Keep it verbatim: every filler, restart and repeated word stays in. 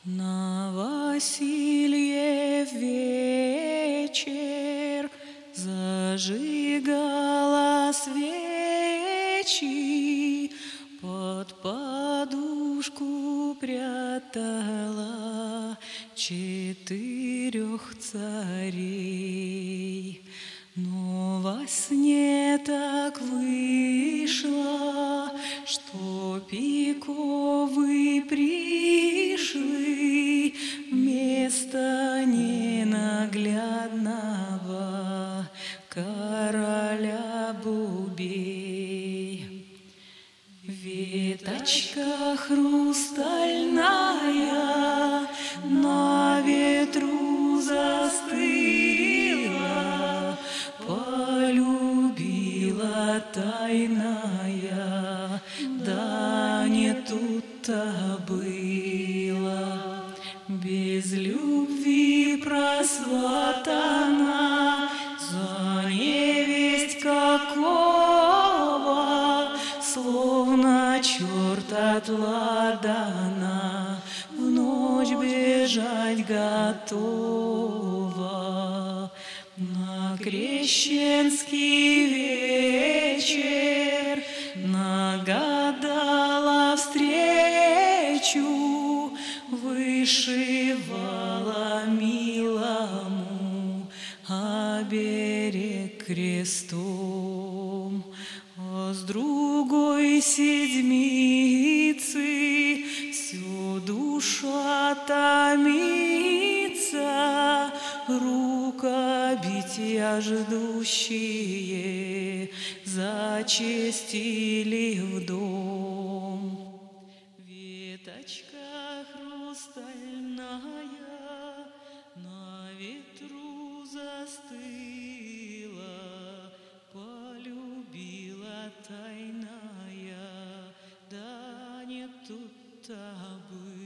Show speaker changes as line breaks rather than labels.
На Васильев вечер зажигала свечи, под подушку прятала четырех царей. Но во сне так вышло, что пиковы пришли вместо ненаглядного короля Бубей. Веточка хрустальная на ветру застыла, полюбила тайная, да не тут-то было. Без любви просватана за невесть какого, словно черт от ладана, в ночь бежать готова. На крещенский вечер нагадала встречу, вышивала милому оберег крестом. А с другой седмицы всю душа томится, рукобития ждущие зачастили в дом. Веточка хрустальная на ветру застыла, полюбила тайная, да не тут-то было.